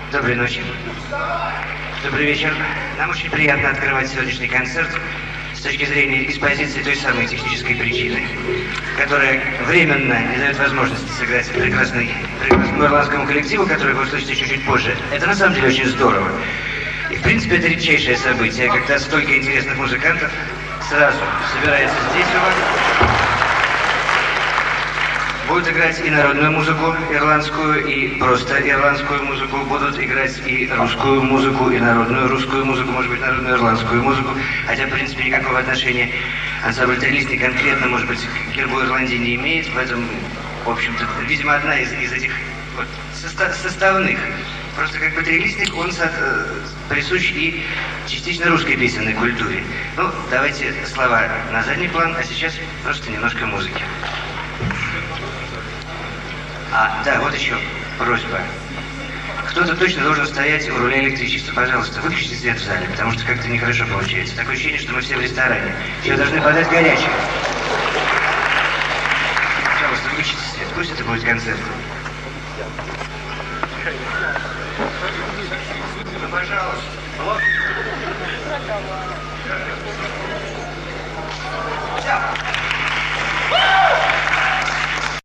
Доброй ночи. Добрый вечер. Нам очень приятно открывать сегодняшний концерт с точки зрения экспозиции той самой технической причины, которая временно не дает возможности сыграть прекрасному ирландскому коллективу, который вы услышите чуть-чуть позже. Это на самом деле очень здорово. И в принципе это редчайшее событие, когда столько интересных музыкантов сразу собирается здесь у вас. Будут играть и народную музыку ирландскую, и просто ирландскую музыку. Будут играть и русскую музыку, и народную русскую музыку, может быть, народную ирландскую музыку. Хотя, в принципе, никакого отношения ансамбль «Трилистный» конкретно, может быть, к гербу Ирландии не имеет. В этом, в общем-то, видимо, одна из этих вот составных. Просто как бы «Трилистник», он присущ и частично русской песенной культуре. Ну, давайте слова на задний план, а сейчас просто немножко музыки. Да, вот еще просьба. Кто-то точно должен стоять у руля электричества. Пожалуйста, выключите свет в зале, потому что как-то нехорошо получается. Такое ощущение, что мы все в ресторане. Все должны подать горячее. Пожалуйста, выключите свет. Пусть это будет концерт. Ну, пожалуйста. Вот.